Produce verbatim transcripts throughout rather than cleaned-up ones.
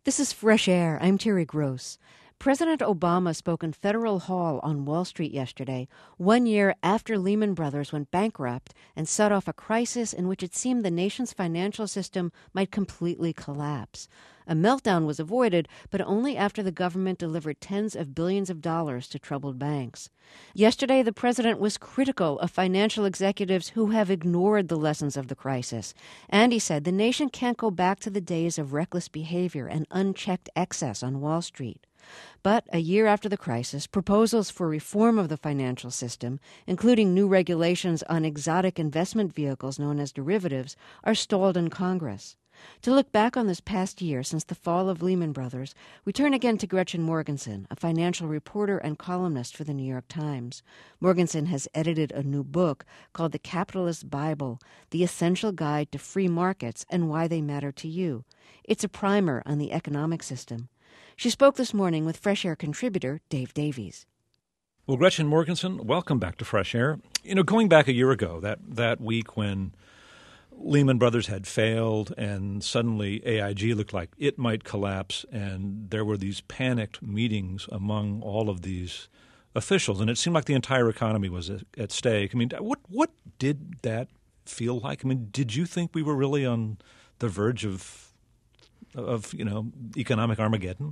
This is Fresh Air. I'm Terry Gross. President Obama spoke in Federal Hall on Wall Street yesterday, one year after Lehman Brothers went bankrupt and set off a crisis in which it seemed the nation's financial system might completely collapse. A meltdown was avoided, but only after the government delivered tens of billions of dollars to troubled banks. Yesterday, the president was critical of financial executives who have ignored the lessons of the crisis. And he said the nation can't go back to the days of reckless behavior and unchecked excess on Wall Street. But a year after the crisis, proposals for reform of the financial system, including new regulations on exotic investment vehicles known as derivatives, are stalled in Congress. To look back on this past year since the fall of Lehman Brothers, we turn again to Gretchen Morgenson, a financial reporter and columnist for the New York Times. Morgenson has edited a new book called The Capitalist Bible, The Essential Guide to Free Markets and Why They Matter to You. It's a primer on the economic system. She spoke this morning with Fresh Air contributor Dave Davies. Well, Gretchen Morgenson, welcome back to Fresh Air. You know, going back a year ago, that, that week when Lehman Brothers had failed and suddenly A I G looked like it might collapse, and there were these panicked meetings among all of these officials, and it seemed like the entire economy was at, at stake. I mean, what what did that feel like? I mean, did you think we were really on the verge of of, you know, economic Armageddon?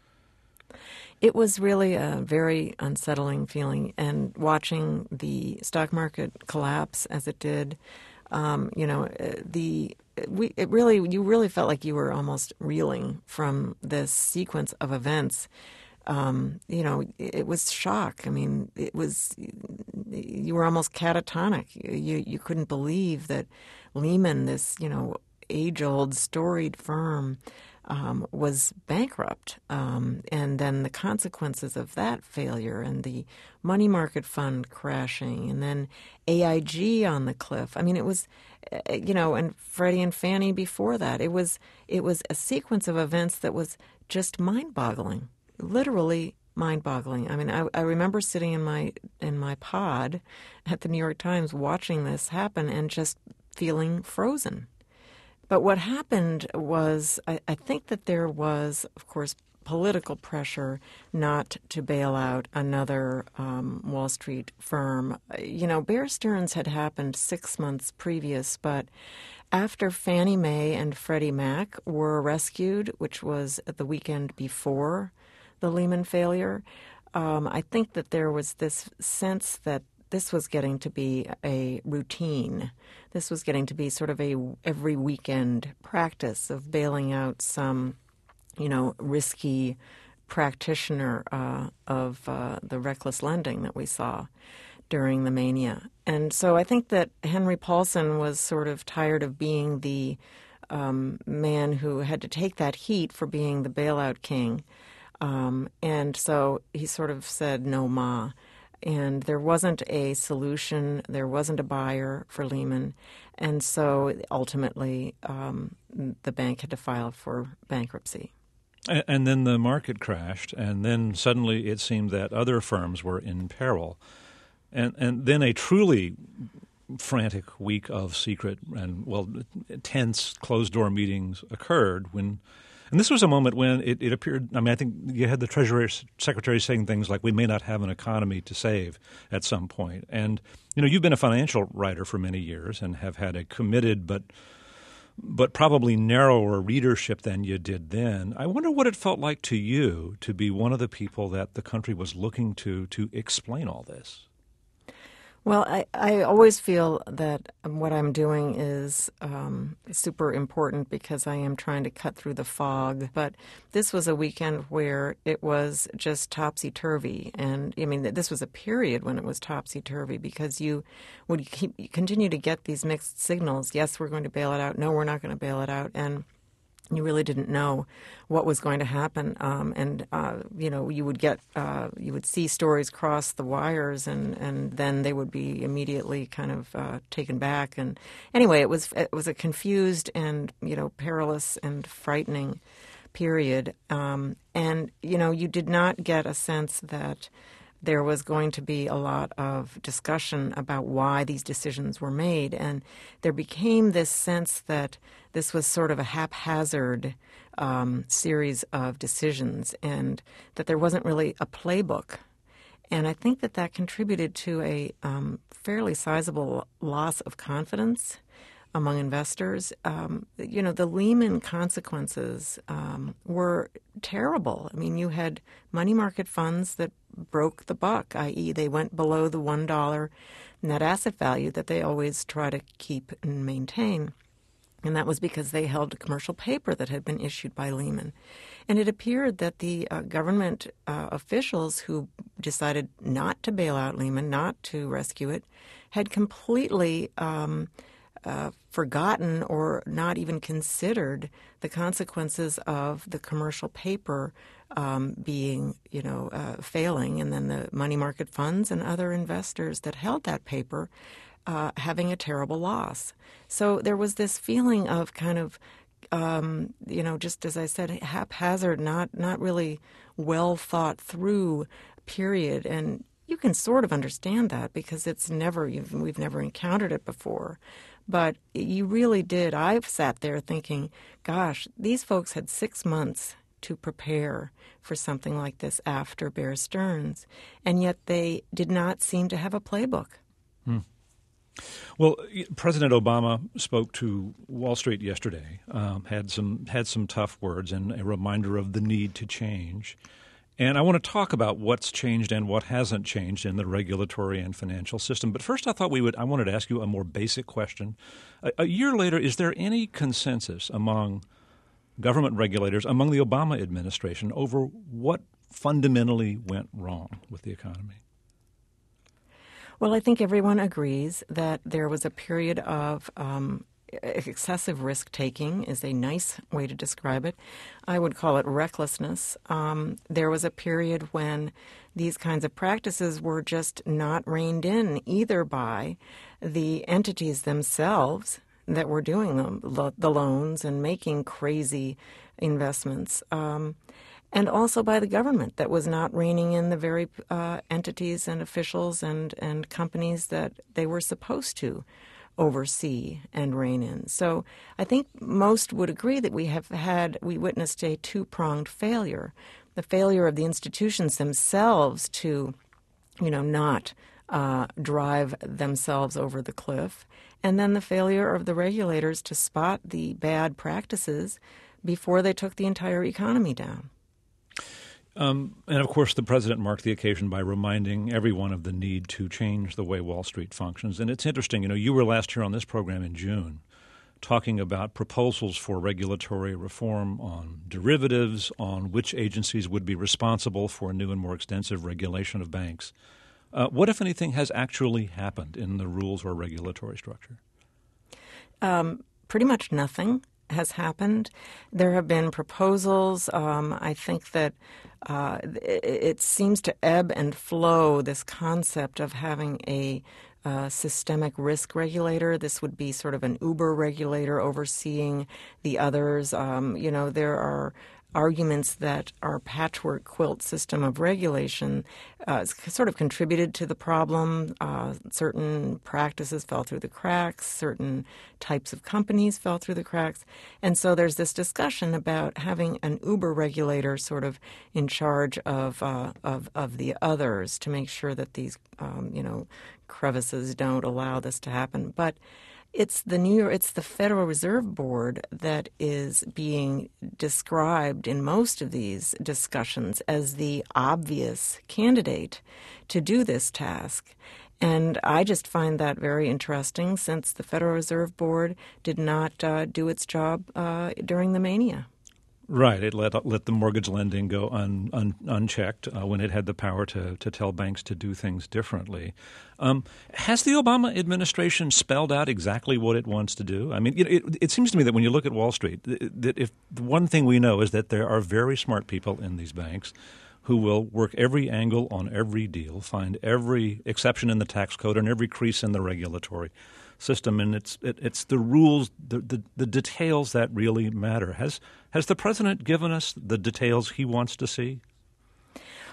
It was really a very unsettling feeling, and watching the stock market collapse as it did, um, you know, the we it really you really felt like you were almost reeling from this sequence of events. Um, you know, it, it was shock. I mean, it was you were almost catatonic. You you couldn't believe that Lehman, this you know age-old storied firm, Um, was bankrupt, um, and then the consequences of that failure, and the money market fund crashing, and then A I G on the cliff. I mean, it was, you know, and Freddie and Fannie before that. It was it was a sequence of events that was just mind-boggling, literally mind-boggling. I mean, I, I remember sitting in my in my pod at the New York Times watching this happen and just feeling frozen. But what happened was, I, I think that there was, of course, political pressure not to bail out another um, Wall Street firm. You know, Bear Stearns had happened six months previous, but after Fannie Mae and Freddie Mac were rescued, which was the weekend before the Lehman failure, um, I think that there was this sense that this was getting to be a routine. This was getting to be sort of a every weekend practice of bailing out some, you know, risky practitioner uh, of uh, the reckless lending that we saw during the mania. And so I think that Henry Paulson was sort of tired of being the um, man who had to take that heat for being the bailout king. Um, and so he sort of said, no ma. And there wasn't a solution. There wasn't a buyer for Lehman. And so ultimately, um, the bank had to file for bankruptcy. And, and then the market crashed, and then suddenly it seemed that other firms were in peril. And, and then a truly frantic week of secret and, well, tense closed-door meetings occurred when – and this was a moment when it, it appeared – I mean, I think you had the Treasury Secretary saying things like, we may not have an economy to save at some point. And, you know, you've been a financial writer for many years and have had a committed but but probably narrower readership than you did then. I wonder what it felt like to you to be one of the people that the country was looking to to explain all this. Well, I, I always feel that what I'm doing is um, super important because I am trying to cut through the fog. But this was a weekend where it was just topsy-turvy. And, I mean, this was a period when it was topsy-turvy because you would keep, continue to get these mixed signals. Yes, we're going to bail it out. No, we're not going to bail it out. And you really didn't know what was going to happen, um, and uh, you know you would get uh, you would see stories cross the wires, and, and then they would be immediately kind of uh, taken back. And anyway, it was it was a confused and you know perilous and frightening period, um, and you know you did not get a sense that there was going to be a lot of discussion about why these decisions were made. And there became this sense that this was sort of a haphazard um, series of decisions and that there wasn't really a playbook. And I think that that contributed to a um, fairly sizable loss of confidence among investors. Um, you know, the Lehman consequences um, were terrible. I mean, you had money market funds that broke the buck, that is they went below the one dollar net asset value that they always try to keep and maintain. And that was because they held commercial paper that had been issued by Lehman. And it appeared that the uh, government uh, officials who decided not to bail out Lehman, not to rescue it, had completely um, uh, forgotten or not even considered the consequences of the commercial paper um, being, you know, uh, failing, and then the money market funds and other investors that held that paper Uh, having a terrible loss. So there was this feeling of kind of, um, you know, just as I said, haphazard, not not really well thought through period. And you can sort of understand that because it's never, you've, we've never encountered it before. But you really did. I've sat there thinking, gosh, these folks had six months to prepare for something like this after Bear Stearns, and yet they did not seem to have a playbook. Hmm. Well, President Obama spoke to Wall Street yesterday, um, had some had some tough words and a reminder of the need to change. And I want to talk about what's changed and what hasn't changed in the regulatory and financial system. But first, I thought we would I wanted to ask you a more basic question. A, a year later, is there any consensus among government regulators, among the Obama administration, over what fundamentally went wrong with the economy? Well, I think everyone agrees that there was a period of um, excessive risk-taking is a nice way to describe it. I would call it recklessness. Um, there was a period when these kinds of practices were just not reined in either by the entities themselves that were doing them, the loans and making crazy investments, um, and also by the government that was not reining in the very uh, entities and officials and, and companies that they were supposed to oversee and rein in. So I think most would agree that we have had, we witnessed a two-pronged failure. The failure of the institutions themselves to, you know, not uh, drive themselves over the cliff, and then the failure of the regulators to spot the bad practices before they took the entire economy down. Um, and, of course, the president marked the occasion by reminding everyone of the need to change the way Wall Street functions. And it's interesting, you know, you were last year on this program in June talking about proposals for regulatory reform on derivatives, on which agencies would be responsible for new and more extensive regulation of banks. Uh, what, if anything, has actually happened in the rules or regulatory structure? Um, pretty much nothing has happened. There have been proposals. Um, I think that uh, it, it seems to ebb and flow, this concept of having a uh, systemic risk regulator. This would be sort of an Uber regulator overseeing the others. Um, you know, there are arguments that our patchwork quilt system of regulation uh, sort of contributed to the problem. Uh, certain practices fell through the cracks. Certain types of companies fell through the cracks. And so there's this discussion about having an Uber regulator sort of in charge of uh, of, of the others to make sure that these, um, you know, crevices don't allow this to happen. But It's the New York, it's the Federal Reserve Board that is being described in most of these discussions as the obvious candidate to do this task. And I just find that very interesting, since the Federal Reserve Board did not uh, do its job uh, during the mania. Right. It let let the mortgage lending go un, un, unchecked uh, when it had the power to, to tell banks to do things differently. Um, has the Obama administration spelled out exactly what it wants to do? I mean, it, it, it seems to me that when you look at Wall Street, that if the one thing we know is that there are very smart people in these banks who will work every angle on every deal, find every exception in the tax code and every crease in the regulatory system, and it's it, it's the rules, the, the the details that really matter. Has has the president given us the details he wants to see?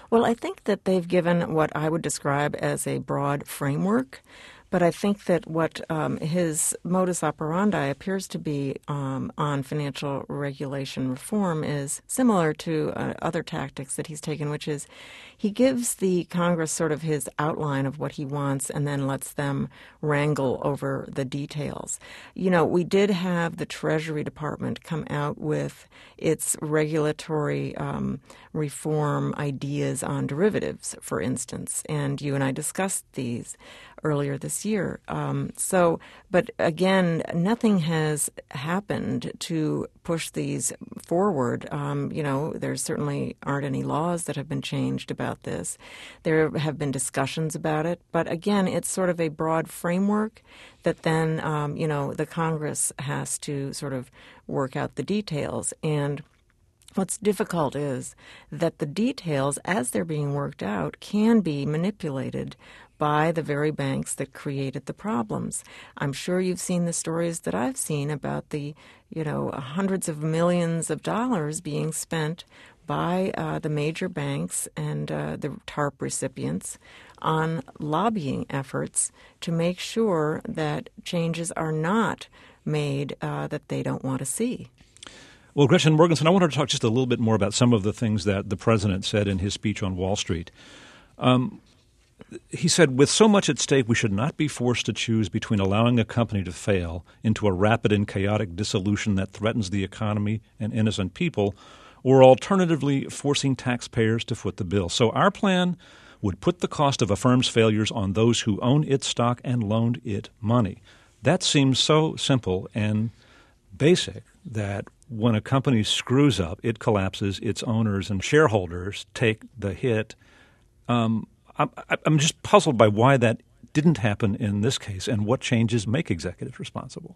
Well, I think that they've given what I would describe as a broad framework. But I think that what um, his modus operandi appears to be um, on financial regulation reform is similar to uh, other tactics that he's taken, which is he gives the Congress sort of his outline of what he wants and then lets them wrangle over the details. You know, we did have the Treasury Department come out with its regulatory um, reform ideas on derivatives, for instance, and you and I discussed these earlier this year. Um, so, but again, nothing has happened to push these forward. Um, you know, there certainly aren't any laws that have been changed about this. There have been discussions about it, but again, it's sort of a broad framework that then, um, you know, the Congress has to sort of work out the details. And what's difficult is that the details, as they're being worked out, can be manipulated by the very banks that created the problems. I'm sure you've seen the stories that I've seen about the, you know, hundreds of millions of dollars being spent by uh, the major banks and uh, the TARP recipients on lobbying efforts to make sure that changes are not made uh, that they don't want to see. Well, Gretchen Morgenson, I wanted to talk just a little bit more about some of the things that the president said in his speech on Wall Street. Um, He said, with so much at stake, we should not be forced to choose between allowing a company to fail into a rapid and chaotic dissolution that threatens the economy and innocent people, or alternatively forcing taxpayers to foot the bill. So our plan would put the cost of a firm's failures on those who own its stock and loaned it money. That seems so simple and basic that when a company screws up, it collapses, its owners and shareholders take the hit. Um, I'm just puzzled by why that didn't happen in this case and what changes make executives responsible.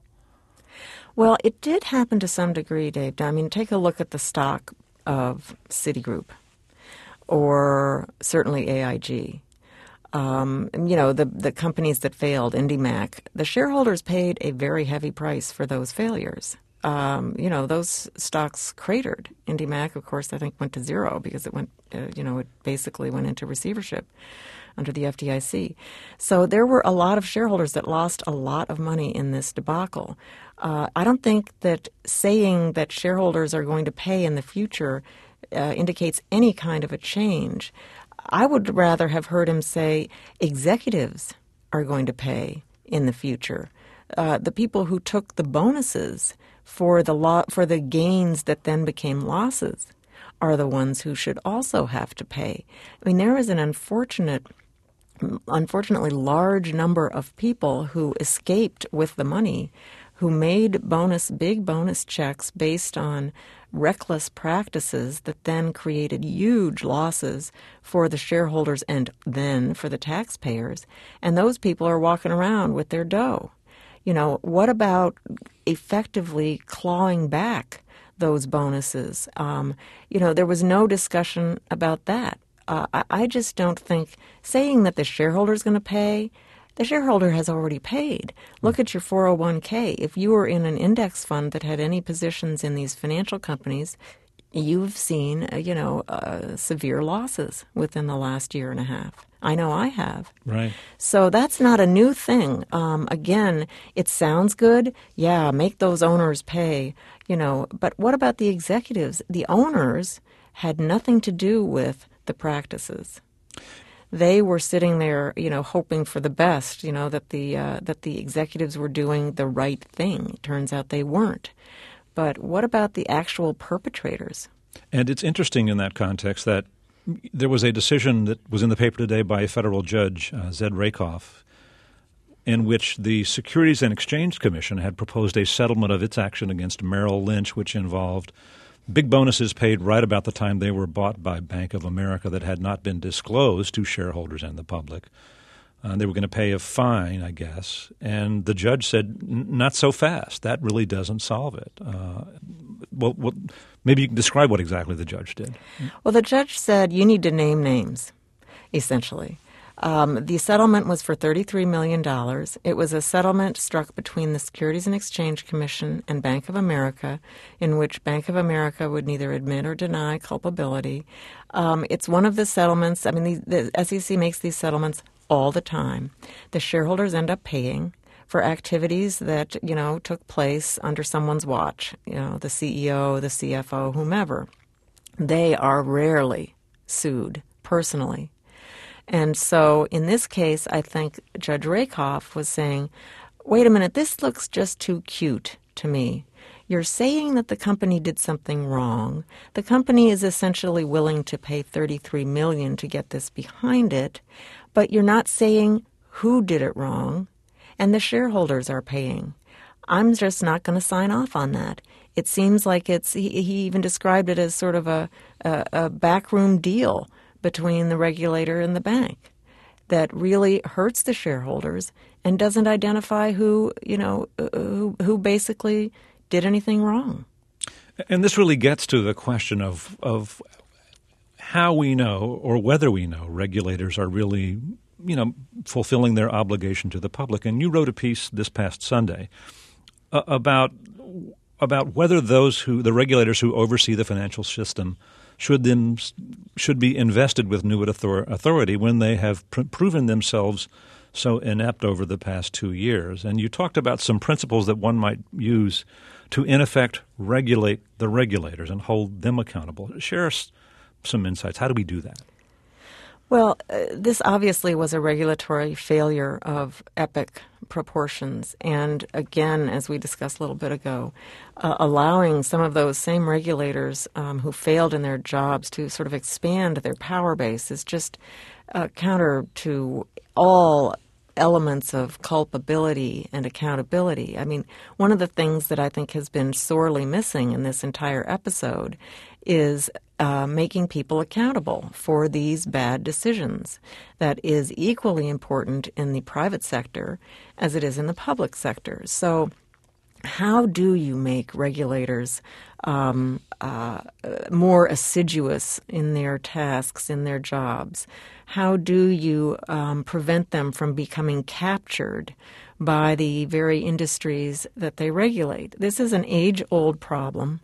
Well, it did happen to some degree, Dave. I mean, take a look at the stock of Citigroup or certainly A I G. Um, you know, the, the companies that failed, IndyMac, the shareholders paid a very heavy price for those failures. Um, you know, those stocks cratered. IndyMac, of course, I think went to zero because it went, uh, you know, it basically went into receivership under the F D I C. So there were a lot of shareholders that lost a lot of money in this debacle. Uh, I don't think that saying that shareholders are going to pay in the future uh, indicates any kind of a change. I would rather have heard him say executives are going to pay in the future. Uh, the people who took the bonuses for the lo- for the gains that then became losses are the ones who should also have to pay. I mean, there is an unfortunate, unfortunately large number of people who escaped with the money, who made bonus, big bonus checks based on reckless practices that then created huge losses for the shareholders and then for the taxpayers. And those people are walking around with their dough. You know, what about effectively clawing back those bonuses? Um, you know, there was no discussion about that. Uh, I, I just don't think saying that the shareholder is going to pay, the shareholder has already paid. Look at your four oh one k. If you were in an index fund that had any positions in these financial companies, you've seen, uh, you know, uh, severe losses within the last year and a half. I know I have. Right. So that's not a new thing. Um, again, it sounds good. Yeah, make those owners pay, you know. But what about the executives? The owners had nothing to do with the practices. They were sitting there, you know, hoping for the best, you know, that the uh, that the executives were doing the right thing. It turns out they weren't. But what about the actual perpetrators? And it's interesting in that context that there was a decision that was in the paper today by a federal judge, uh, Zed Rakoff, in which the Securities and Exchange Commission had proposed a settlement of its action against Merrill Lynch, which involved big bonuses paid right about the time they were bought by Bank of America that had not been disclosed to shareholders and the public. Uh, they were going to pay a fine, I guess. And the judge said, not so fast. That really doesn't solve it. Uh, well, well, maybe you can describe what exactly the judge did. Well, the judge said you need to name names, essentially. Um, the settlement was for thirty-three million dollars. It was a settlement struck between the Securities and Exchange Commission and Bank of America, in which Bank of America would neither admit or deny culpability. Um, it's one of the settlements, I mean, the, the S E C makes these settlements all the time. The shareholders end up paying for activities that, you know, took place under someone's watch, you know, the C E O, the C F O, whomever. They are rarely sued personally. And so in this case, I think Judge Rakoff was saying, wait a minute, this looks just too cute to me. You're saying that the company did something wrong. The company is essentially willing to pay thirty-three million dollars to get this behind it, but you're not saying who did it wrong, and the shareholders are paying. I'm just not going to sign off on that. It seems like it's, he, he even described it as sort of a, a, a backroom deal between the regulator and the bank that really hurts the shareholders and doesn't identify who, you know, who, who basically did anything wrong. And this really gets to the question of of how we know or whether we know regulators are really, you know, fulfilling their obligation to the public. And you wrote a piece this past Sunday uh, about about whether those who the regulators who oversee the financial system should then should be invested with new authority when they have pr- proven themselves so inept over the past two years. And you talked about some principles that one might use to, in effect, regulate the regulators and hold them accountable. Share us some insights. How do we do that? Well, uh, this obviously was a regulatory failure of epic proportions. And again, as we discussed a little bit ago, uh, allowing some of those same regulators um, who failed in their jobs to sort of expand their power base is just uh, counter to all elements of culpability and accountability. I mean, one of the things that I think has been sorely missing in this entire episode is uh, making people accountable for these bad decisions. That is equally important in the private sector as it is in the public sector. So how do you make regulators um, uh, more assiduous in their tasks, in their jobs? How do you um, prevent them from becoming captured by the very industries that they regulate? This is an age-old problem,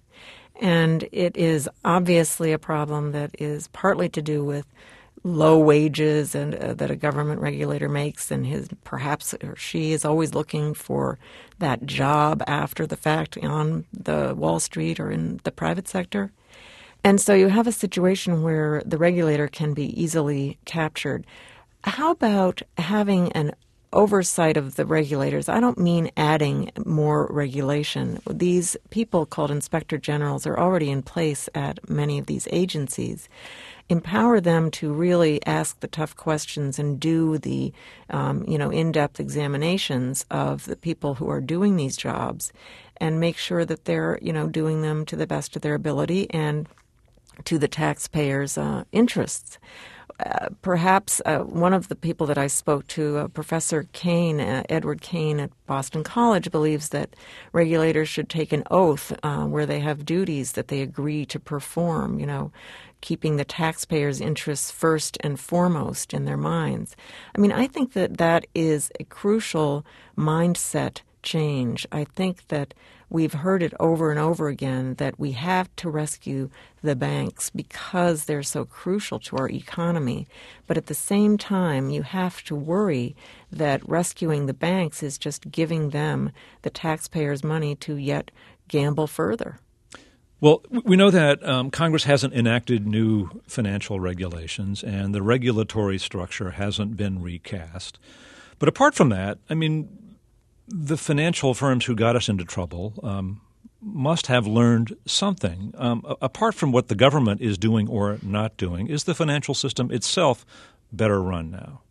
and it is obviously a problem that is partly to do with low wages and uh, that a government regulator makes, and his perhaps or she is always looking for that job after the fact on the Wall Street or in the private sector. And so you have a situation where the regulator can be easily captured. How about having an oversight of the regulators? I don't mean adding more regulation. These people called inspector generals are already in place at many of these agencies. Empower them to really ask the tough questions and do the, um, you know, in-depth examinations of the people who are doing these jobs, and make sure that they're, you know, doing them to the best of their ability and to the taxpayers' uh, interests. Uh, perhaps uh, one of the people that I spoke to, uh, Professor Kane, uh, Edward Kane at Boston College, believes that regulators should take an oath uh, where they have duties that they agree to perform, you know, keeping the taxpayers' interests first and foremost in their minds. I mean, I think that that is a crucial mindset change. I think that we've heard it over and over again that we have to rescue the banks because they're so crucial to our economy. But at the same time, you have to worry that rescuing the banks is just giving them the taxpayers' money to yet gamble further. Well, we know that um, Congress hasn't enacted new financial regulations and the regulatory structure hasn't been recast. But apart from that, I mean, the financial firms who got us into trouble um, must have learned something. Um, apart from what the government is doing or not doing, is the financial system itself better run now?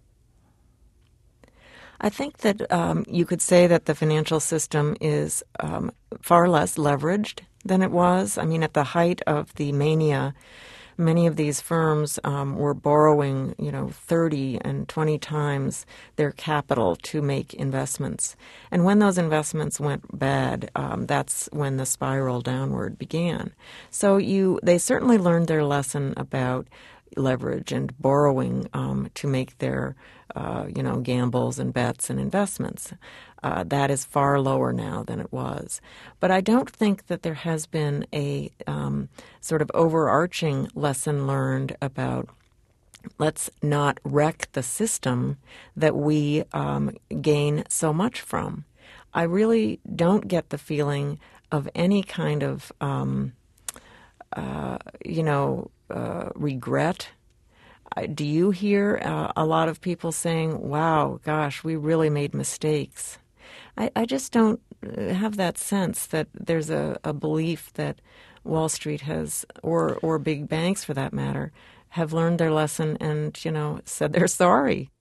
I think that um, you could say that the financial system is um, far less leveraged than it was. I mean, at the height of the mania, many of these firms um, were borrowing, you know, thirty and twenty times their capital to make investments. And when those investments went bad, um, that's when the spiral downward began. So you, they certainly learned their lesson about leverage and borrowing um, to make their, uh, you know, gambles and bets and investments. Uh, that is far lower now than it was. But I don't think that there has been a um, sort of overarching lesson learned about let's not wreck the system that we um, gain so much from. I really don't get the feeling of any kind of, um, uh, you know, uh, regret. Uh, do you hear uh, a lot of people saying, wow, gosh, we really made mistakes? I, I just don't have that sense that there's a, a belief that Wall Street has, or or big banks for that matter, have learned their lesson and, you know, said they're sorry.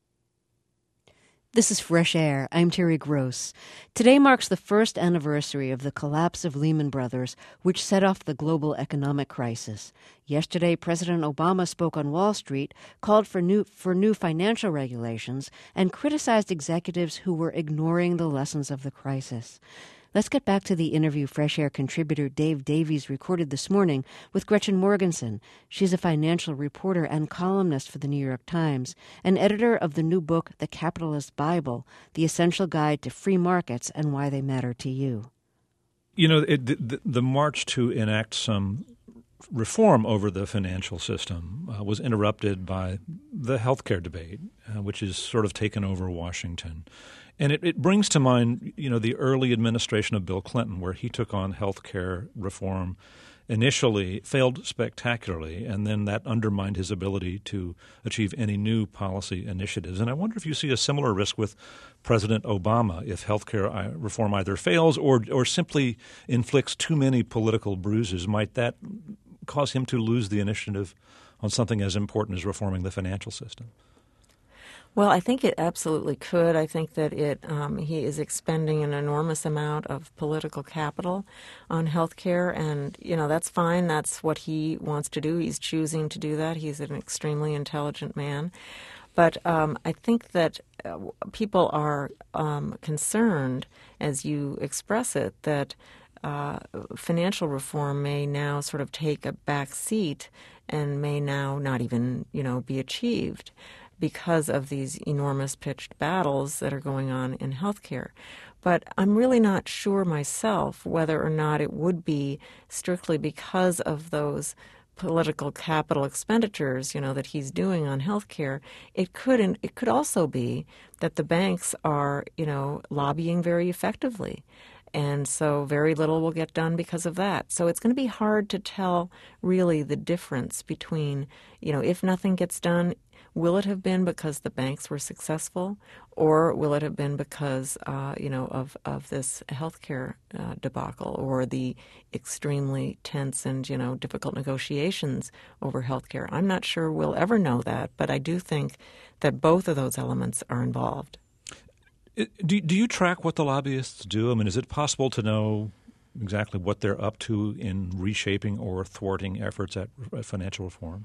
This is Fresh Air. I'm Terry Gross. Today marks the first anniversary of the collapse of Lehman Brothers, which set off the global economic crisis. Yesterday, President Obama spoke on Wall Street, called for new for new financial regulations, and criticized executives who were ignoring the lessons of the crisis. Let's get back to the interview Fresh Air contributor Dave Davies recorded this morning with Gretchen Morgenson. She's a financial reporter and columnist for the New York Times, and editor of the new book, The Capitalist Bible, The Essential Guide to Free Markets and Why They Matter to You. You know, it, the, the march to enact some reform over the financial system uh, was interrupted by the healthcare debate, uh, which has sort of taken over Washington. And it, it brings to mind, you know, the early administration of Bill Clinton, where he took on health care reform, initially failed spectacularly, and then that undermined his ability to achieve any new policy initiatives. And I wonder if you see a similar risk with President Obama if health care reform either fails or, or simply inflicts too many political bruises. Might that cause him to lose the initiative on something as important as reforming the financial system? Well, I think it absolutely could. I think that it um, he is expending an enormous amount of political capital on health care, and, you know, that's fine. That's what he wants to do. He's choosing to do that. He's an extremely intelligent man. But um, I think that uh, people are um, concerned, as you express it, that uh, financial reform may now sort of take a back seat and may now not even, you know, be achieved, because of these enormous pitched battles that are going on in healthcare. But I'm really not sure myself whether or not it would be strictly because of those political capital expenditures, you know, that he's doing on healthcare. It could, it could also be that the banks are, you know, lobbying very effectively. And so very little will get done because of that. So it's going to be hard to tell really the difference between, you know, if nothing gets done, will it have been because the banks were successful, or will it have been because, uh, you know, of, of this healthcare uh, debacle or the extremely tense and, you know, difficult negotiations over healthcare? I'm not sure we'll ever know that, but I do think that both of those elements are involved. Do, do you track what the lobbyists do? I mean, is it possible to know exactly what they're up to in reshaping or thwarting efforts at, at financial reform?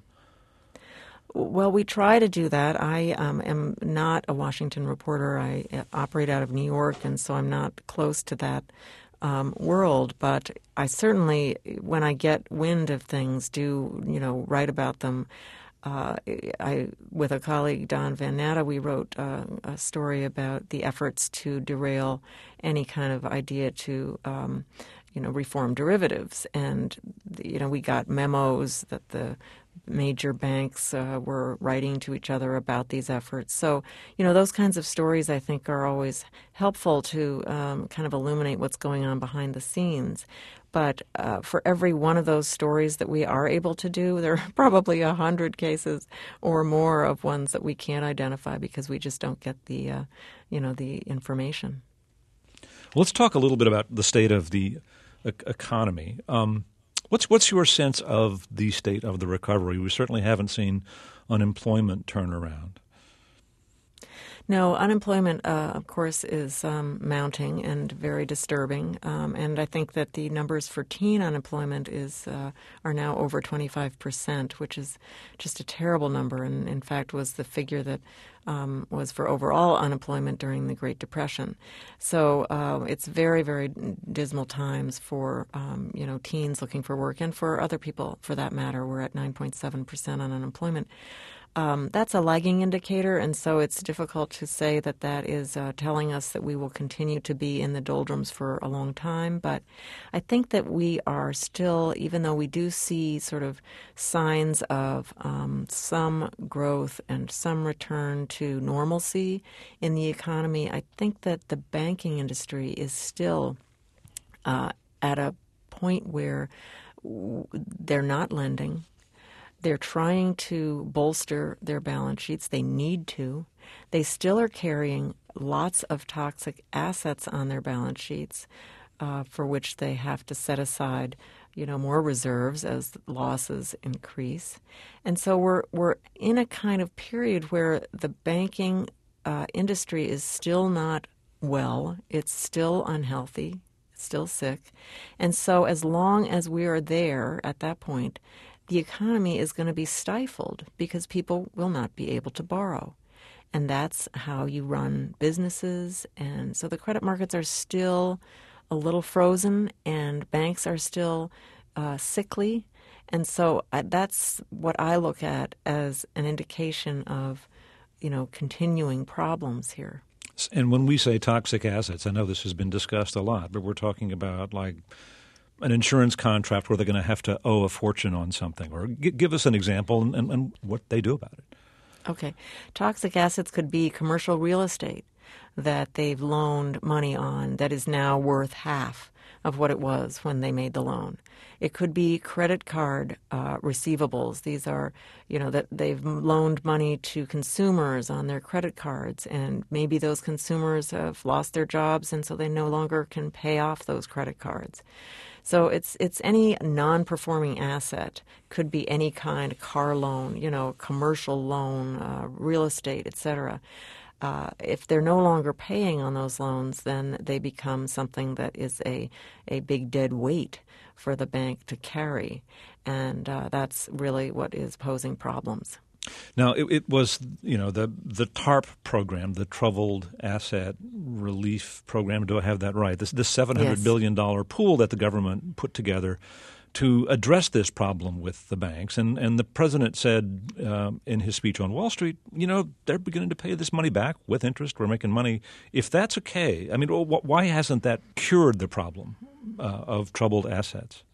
Well, we try to do that. I um, am not a Washington reporter. I operate out of New York, and so I'm not close to that um, world. But I certainly, when I get wind of things, do, you know, write about them. Uh, I, with a colleague, Don Van Natta, we wrote uh, a story about the efforts to derail any kind of idea to, um, you know, reform derivatives. And, you know, we got memos that the major banks uh, were writing to each other about these efforts. So, you know, those kinds of stories, I think, are always helpful to um, kind of illuminate what's going on behind the scenes. But uh, for every one of those stories that we are able to do, there are probably a hundred cases or more of ones that we can't identify because we just don't get the, uh, you know, the information. Well, let's talk a little bit about the state of the e- economy. Um, what's what's your sense of the state of the recovery? We certainly haven't seen unemployment turn around. No, unemployment, uh, of course, is um, mounting and very disturbing. Um, and I think that the numbers for teen unemployment is uh, are now over twenty-five percent, which is just a terrible number. And in fact, was the figure that um, was for overall unemployment during the Great Depression. So uh, it's very, very dismal times for um, you know teens looking for work, and for other people, for that matter. We're at nine point seven percent on unemployment. Um, that's a lagging indicator, and so it's difficult to say that that is uh, telling us that we will continue to be in the doldrums for a long time. But I think that we are still, even though we do see sort of signs of um, some growth and some return to normalcy in the economy, I think that the banking industry is still uh, at a point where w- they're not lending. They're trying to bolster their balance sheets. They need to. They still are carrying lots of toxic assets on their balance sheets, uh, for which they have to set aside, you know, more reserves as losses increase. And so we're we're in a kind of period where the banking uh, industry is still not well. It's still unhealthy. It's still sick. And so as long as we are there at that point, the economy is going to be stifled because people will not be able to borrow. And that's how you run businesses. And so the credit markets are still a little frozen, and banks are still uh, sickly. And so uh, that's what I look at as an indication of, you know, continuing problems here. And when we say toxic assets, I know this has been discussed a lot, but we're talking about like an insurance contract where they're going to have to owe a fortune on something. Or g- give us an example and, and, and what they do about it. Okay. Toxic assets could be commercial real estate that they've loaned money on that is now worth half of what it was when they made the loan. It could be credit card uh, receivables. These are, you know, that they've loaned money to consumers on their credit cards, and maybe those consumers have lost their jobs, and so they no longer can pay off those credit cards. So it's it's any non-performing asset. Could be any kind, car loan, you know, commercial loan, uh, real estate, et cetera. Uh, if they're no longer paying on those loans, then they become something that is a, a big dead weight for the bank to carry. And uh, that's really what is posing problems. Now, it, it was, you know, the the TARP program, the Troubled Asset Relief Program. Do I have that right? This this seven hundred Yes. billion dollars pool that the government put together to address this problem with the banks. And, and the president said um, in his speech on Wall Street, you know, they're beginning to pay this money back with interest. We're making money. If that's okay, I mean, why hasn't that cured the problem uh, of troubled assets?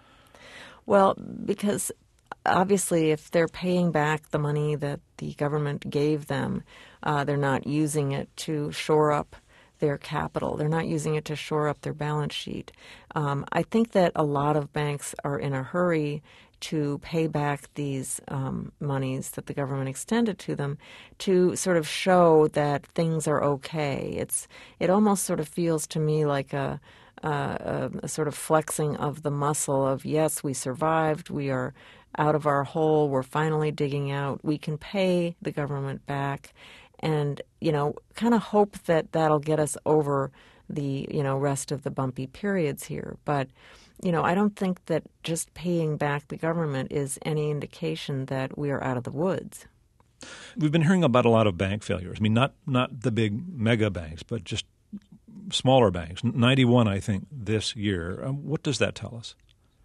Well, because obviously if they're paying back the money that the government gave them, uh, they're not using it to shore up their capital. They're not using it to shore up their balance sheet. Um, I think that a lot of banks are in a hurry to pay back these um, monies that the government extended to them to sort of show that things are okay. It's it almost sort of feels to me like a, a, a, a sort of flexing of the muscle of, yes, we survived, we are out of our hole, we're finally digging out, we can pay the government back. And, you know, kind of hope that that'll get us over the, you know, rest of the bumpy periods here. But, you know, I don't think that just paying back the government is any indication that we are out of the woods. We've been hearing about a lot of bank failures. I mean, not not the big mega banks, but just smaller banks. ninety-one, I think, this year. Um, what does that tell us?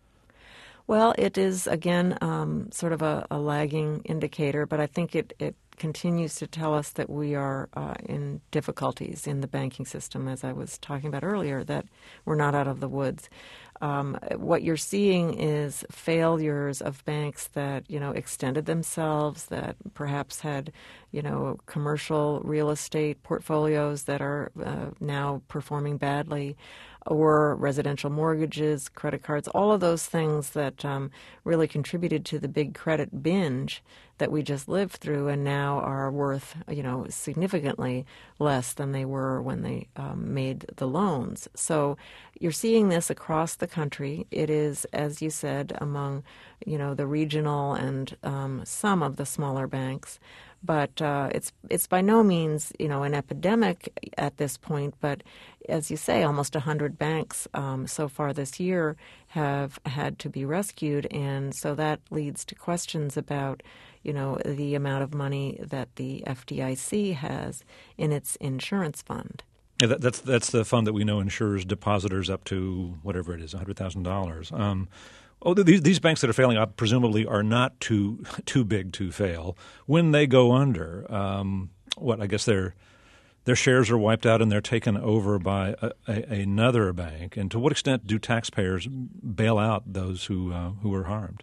Well, it is, again, um, sort of a, a lagging indicator, but I think it, it continues to tell us that we are uh, in difficulties in the banking system, as I was talking about earlier, that we're not out of the woods. Um, what you're seeing is failures of banks that, you know, extended themselves, that perhaps had, you know, commercial real estate portfolios that are uh, now performing badly, or residential mortgages, credit cards, all of those things that um, really contributed to the big credit binge that we just lived through and now are worth, you know, significantly less than they were when they um, made the loans. So you're seeing this across the country. It is, as you said, among, you know, the regional and um, some of the smaller banks. But uh, it's it's by no means, you know, an epidemic at this point. But as you say, almost one hundred banks um, so far this year have had to be rescued, and so that leads to questions about, you know, the amount of money that the F D I C has in its insurance fund. Yeah, that, that's that's the fund that we know insures depositors up to whatever it is, one hundred thousand dollars. Um, oh, these these banks that are failing, uh, presumably, are not too too big to fail. When they go under, um, what I guess their their shares are wiped out and they're taken over by a, a, another bank. And to what extent do taxpayers bail out those who uh, who are harmed?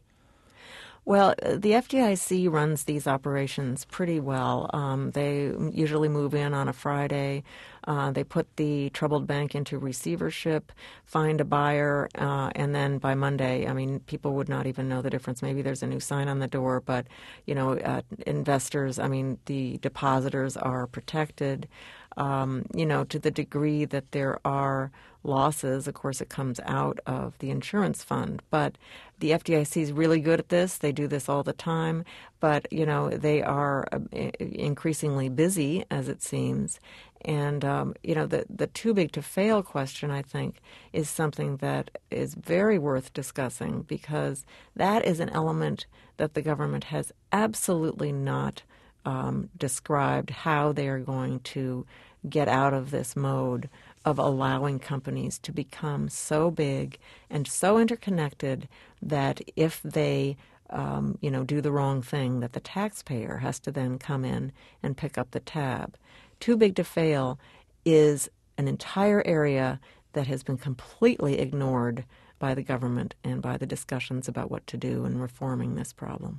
Well, the F D I C runs these operations pretty well. Um, they usually move in on a Friday. Uh, they put the troubled bank into receivership, find a buyer, uh, and then by Monday, I mean, people would not even know the difference. Maybe there's a new sign on the door, but, you know, uh, investors, I mean, the depositors are protected. Um, you know, to the degree that there are losses, of course, it comes out of the insurance fund. But the F D I C is really good at this. They do this all the time. But, you know, they are uh, increasingly busy, as it seems. And, um, you know, the, the too big to fail question, I think, is something that is very worth discussing, because that is an element that the government has absolutely not um, described how they are going to get out of this mode of allowing companies to become so big and so interconnected that if they um, you know, do the wrong thing, that the taxpayer has to then come in and pick up the tab. Too big to fail is an entire area that has been completely ignored by the government and by the discussions about what to do in reforming this problem.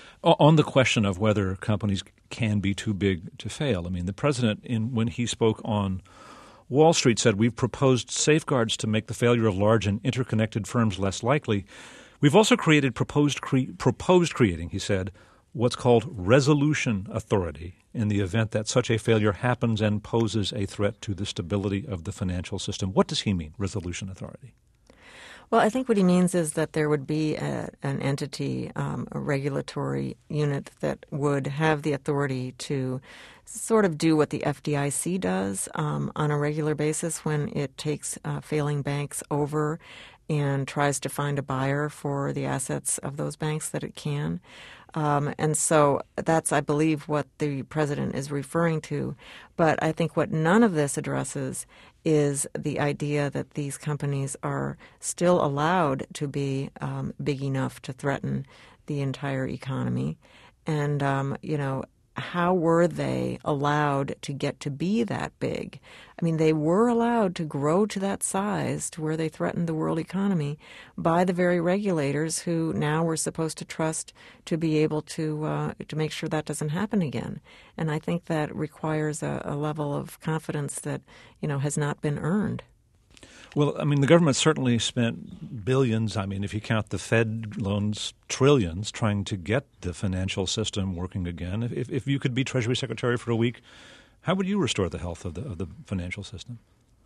On the question of whether companies can be too big to fail, I mean, the president, in when he spoke on Wall Street, said we've proposed safeguards to make the failure of large and interconnected firms less likely. We've also created proposed cre- proposed creating, he said, what's called resolution authority in the event that such a failure happens and poses a threat to the stability of the financial system. What does he mean, resolution authority? Well, I think what he means is that there would be a, an entity, um, a regulatory unit that would have the authority to sort of do what the F D I C does um, on a regular basis when it takes uh, failing banks over and tries to find a buyer for the assets of those banks that it can. Um, and so that's, I believe, what the president is referring to. But I think what none of this addresses is the idea that these companies are still allowed to be um, big enough to threaten the entire economy. And, um, you know, how were they allowed to get to be that big? I mean, they were allowed to grow to that size to where they threatened the world economy by the very regulators who now we're supposed to trust to be able to uh, to make sure that doesn't happen again. And I think that requires a, a level of confidence that, you know, has not been earned. Well, I mean, the government certainly spent billions, I mean, if you count the Fed loans, trillions, trying to get the financial system working again. If, if you could be Treasury Secretary for a week, how would you restore the health of the, of the financial system?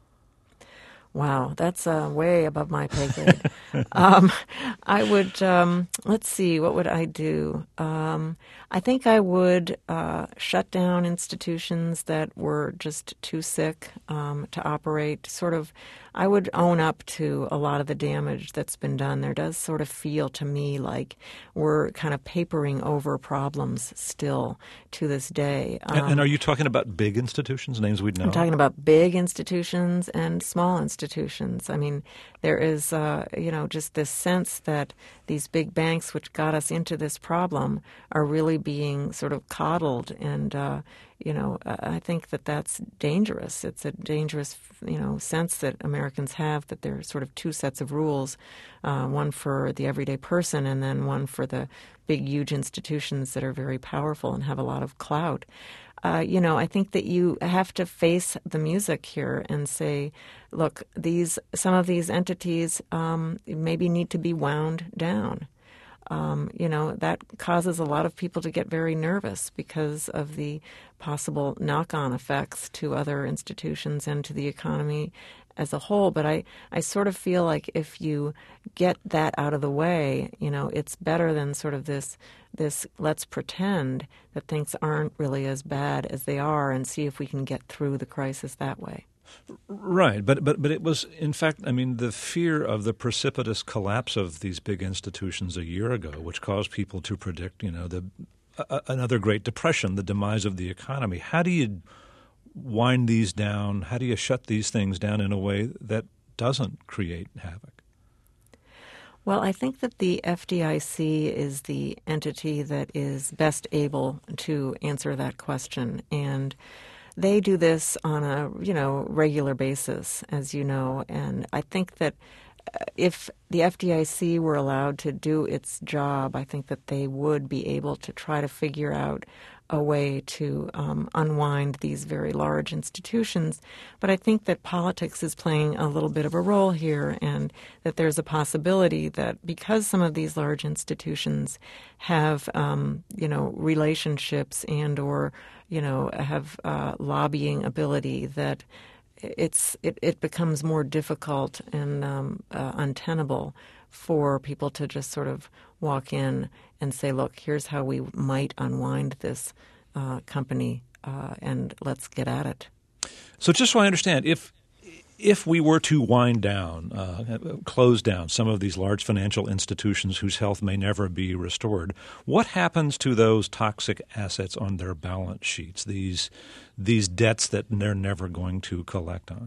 Wow, that's uh, way above my pay grade. um, I would, um, let's see, what would I do? Um, I think I would uh, shut down institutions that were just too sick um, to operate. Sort of, I would own up to a lot of the damage that's been done. There does sort of feel to me like we're kind of papering over problems still to this day. Um, and, and are you talking about big institutions, names we'd know? I'm talking about big institutions and small institutions. I mean, there is, uh, you know, just this sense that these big banks, which got us into this problem, are really being sort of coddled. And, uh, you know, I think that that's dangerous. It's a dangerous, you know, sense that Americans have that there are sort of two sets of rules, uh, one for the everyday person and then one for the big, huge institutions that are very powerful and have a lot of clout. Uh, you know, I think that you have to face the music here and say, look, these some of these entities um, maybe need to be wound down. Um, you know, that causes a lot of people to get very nervous because of the possible knock-on effects to other institutions and to the economy as a whole. But I, I sort of feel like if you get that out of the way, you know, it's better than sort of this this let's pretend that things aren't really as bad as they are and see if we can get through the crisis that way. Right, but but but it was, in fact, I mean, the fear of the precipitous collapse of these big institutions a year ago, which caused people to predict, you know, the uh, another Great Depression, the demise of the economy. How do you wind these down? How do you shut these things down in a way that doesn't create havoc? Well, I think that the F D I C is the entity that is best able to answer that question, and they do this on a, you know, regular basis, as you know, and I think that if the F D I C were allowed to do its job, I think that they would be able to try to figure out a way to um, unwind these very large institutions. But I think that politics is playing a little bit of a role here, and that there's a possibility that because some of these large institutions have, um, you know, relationships and or, you know, have uh, lobbying ability, that it's it, it becomes more difficult and um, uh, untenable for people to just sort of walk in and say, look, here's how we might unwind this uh, company, uh, and let's get at it. So just so I understand, if if we were to wind down, uh, close down some of these large financial institutions whose health may never be restored, what happens to those toxic assets on their balance sheets, these these debts that they're never going to collect on?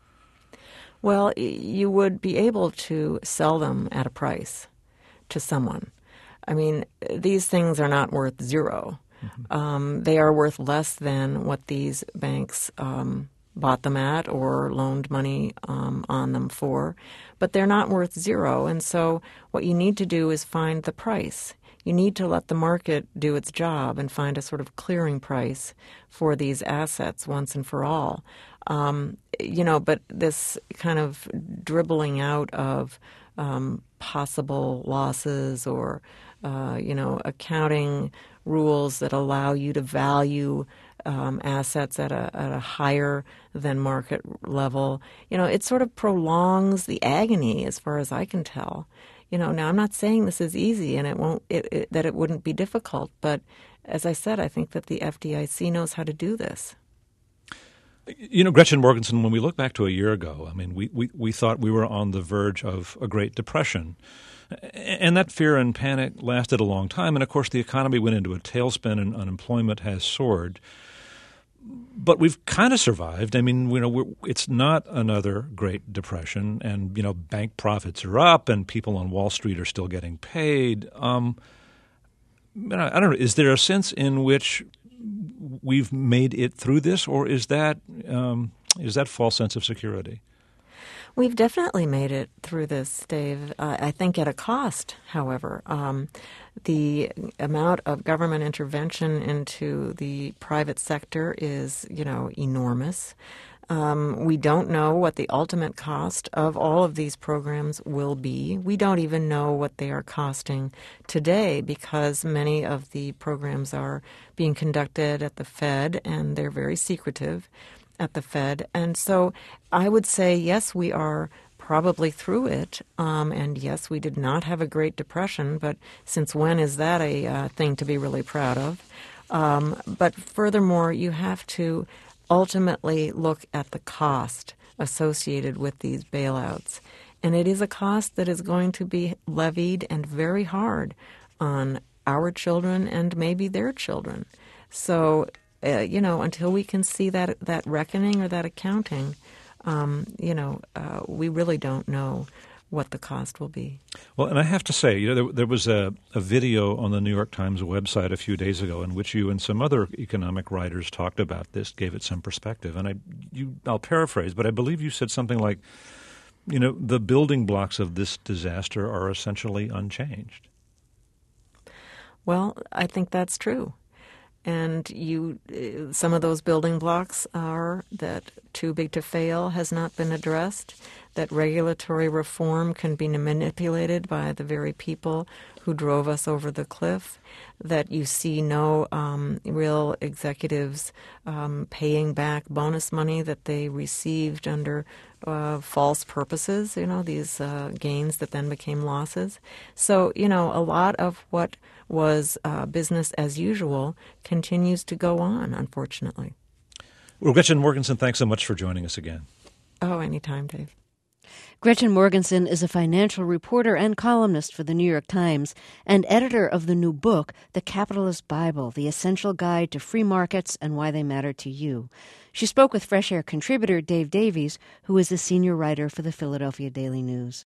Well, you would be able to sell them at a price to someone. I mean, these things are not worth zero. Mm-hmm. Um, they are worth less than what these banks um, bought them at or loaned money um, on them for, but they're not worth zero. And so what you need to do is find the price. You need to let the market do its job and find a sort of clearing price for these assets once and for all. Um, you know, but this kind of dribbling out of um, possible losses or, uh, you know, accounting rules that allow you to value um, assets at a, at a higher than market level, you know, it sort of prolongs the agony as far as I can tell. You know, now I'm not saying this is easy and it won't it, it, that it wouldn't be difficult, but as I said, I think that the F D I C knows how to do this. You know, Gretchen Morgenson, when we look back to a year ago, I mean, we, we, we thought we were on the verge of a Great Depression. And that fear and panic lasted a long time. And, of course, the economy went into a tailspin and unemployment has soared. But we've kind of survived. I mean, you know, we're, it's not another Great Depression. And, you know, bank profits are up and people on Wall Street are still getting paid. Um, I don't know. Is there a sense in which we've made it through this, or is that um, is that false sense of security? We've definitely made it through this, Dave. Uh, I think at a cost, however. Um, the amount of government intervention into the private sector is, you know, enormous. Um, we don't know what the ultimate cost of all of these programs will be. We don't even know what they are costing today because many of the programs are being conducted at the Fed and they're very secretive at the Fed. And so I would say, yes, we are probably through it. Um, and yes, we did not have a Great Depression, but since when is that a uh, thing to be really proud of? Um, but furthermore, you have to ultimately look at the cost associated with these bailouts. And it is a cost that is going to be levied and very hard on our children and maybe their children. So, uh, you know, until we can see that that reckoning or that accounting, um, you know, uh, we really don't know what the cost will be. Well, and I have to say, you know, there, there was a, a video on the New York Times website a few days ago in which you and some other economic writers talked about this, gave it some perspective. And I, you, I'll paraphrase, but I believe you said something like, you know, the building blocks of this disaster are essentially unchanged. Well, I think that's true. And you, some of those building blocks are that too big to fail has not been addressed, that regulatory reform can be manipulated by the very people who who drove us over the cliff, that you see no um, real executives um, paying back bonus money that they received under uh, false purposes, you know, these uh, gains that then became losses. So, you know, a lot of what was uh, business as usual continues to go on, unfortunately. Well, Gretchen Morgenson, thanks so much for joining us again. Oh, anytime, Dave. Gretchen Morgenson is a financial reporter and columnist for the New York Times and editor of the new book, The Capitalist Bible, The Essential Guide to Free Markets and Why They Matter to You. She spoke with Fresh Air contributor Dave Davies, who is a senior writer for the Philadelphia Daily News.